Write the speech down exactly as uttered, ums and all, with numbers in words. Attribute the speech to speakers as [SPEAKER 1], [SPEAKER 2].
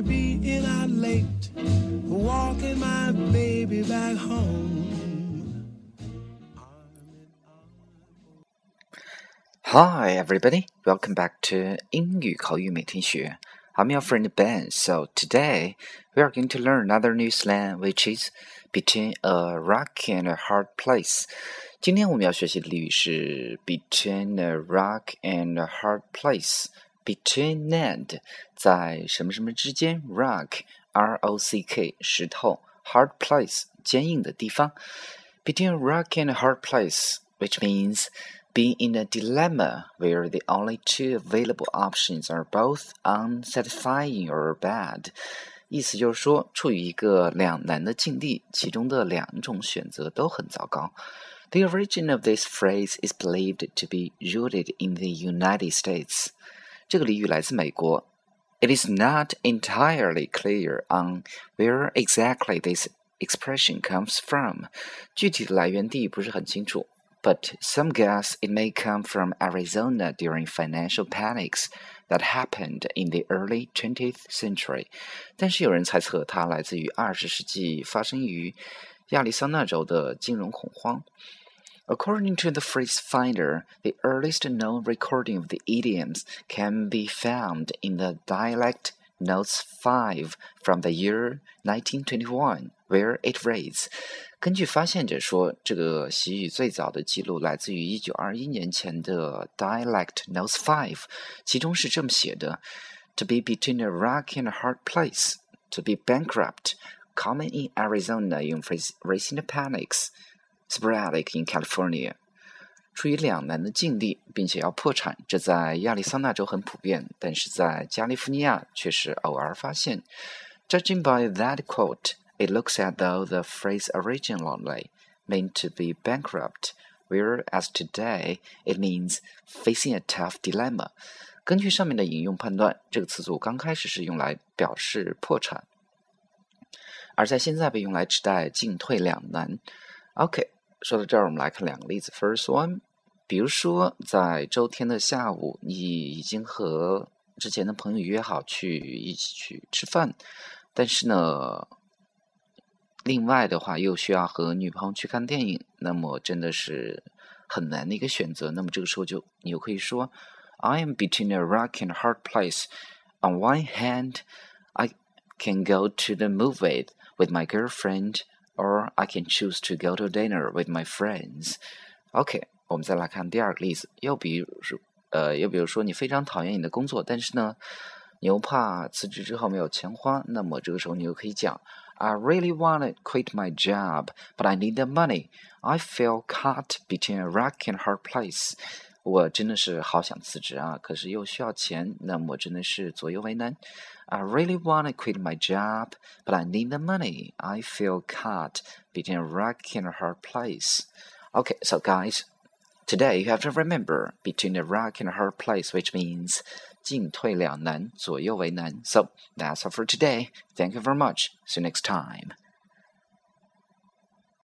[SPEAKER 1] being out late, walking my baby back home.
[SPEAKER 2] Hi everybody, welcome back to 英语口语每天学. I'm your friend Ben, so today we are going to learn another new slang which is between a rock and a hard place. 今天我们要学习的俚语是 between a rock and a hard place. Between and 在什么什么之间 rock, R O C K 石头 hard place 坚硬的地方. Between a rock and a hard place, which means being in a dilemma where the only two available options are both unsatisfying or bad. 意思就是说，处于一个两难的境地，其中的两种选择都很糟糕。The origin of this phrase is believed to be rooted in the United States. 这个俚语来自美国。It is not entirely clear on where exactly this expression comes from. 具体的来源地不是很清楚。But some guess it may come from Arizona during financial panics that happened in the early twentieth century. 但是有人猜测它来自于二十世纪发生于亚利桑那州的金融恐慌。According to the Phrase Finder, the earliest known recording of the idioms can be found in the Dialect Notes five from the year nineteen twenty-one, where it reads. 根据发现者说，这个习语最早的记录来自于一九二一年前的 Dialect Notes five， 其中是这么写的 ：To be between a rock and a hard place, to be bankrupt, common in Arizona in recent panics, sporadic in California. 处于两难的境地，并且要破产，这在亚利桑那州很普遍，但是在加利福尼亚却是偶尔发现。Judging by that quote,It looks as though the phrase originally meant to be bankrupt, whereas today it means facing a tough dilemma. 根据上面的引用判断，这个词组刚开始是用来表示破产，而在现在被用来指代进退两难。OK， 说到这儿，我们来看两个例子。First one， 比如说在周天的下午，你已经和之前的朋友约好去一起去吃饭，但是呢，另外的话又需要和女朋友去看电影，那么真的是很难的一个选择。那么这个时候就你就可以说 I am between a rock and a hard place. On one hand, I can go to the movie with my girlfriend, or I can choose to go to dinner with my friends. OK, 我们再来看第二个例子。又比如说，呃，又比如说你非常讨厌你的工作，但是呢，你又怕辞职之后没有钱花，那么这个时候你又可以讲I really want to quit my job, but I need the money. I feel caught between a rock and a hard place. 我真的是好想辞职啊，可是又需要钱，那么真的是左右为难。I really want to quit my job, but I need the money. I feel caught between a rock and a hard place. Okay, so guys, today you have to remember between a rock and a hard place, which means进退两难，左右为难。So that's all for today. Thank you very much. See you next time.